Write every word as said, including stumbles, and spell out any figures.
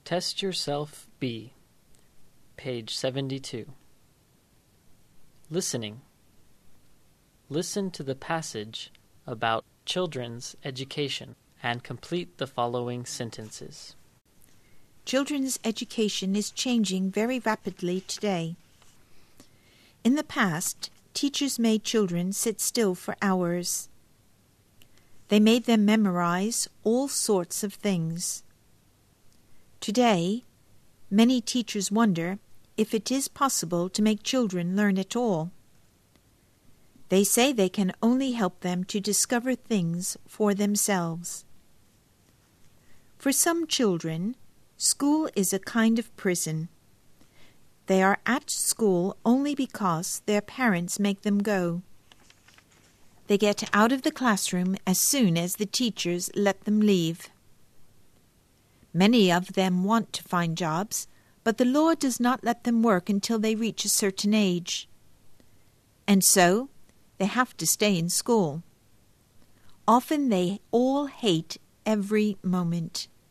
Test Yourself B, page seventy-two. Listening. Listen to the passage about children's education and complete the following sentences. Children's education is changing very rapidly today. In the past, teachers made children sit still for hours. They made them memorize all sorts of things. Today, many teachers wonder if it is possible to make children learn at all. They say they can only help them to discover things for themselves. For some children, school is a kind of prison. They are at school only because their parents make them go. They get out of the classroom as soon as the teachers let them leave. Many of them want to find jobs, but the law does not let them work until they reach a certain age. And so, they have to stay in school. Often they all hate every moment.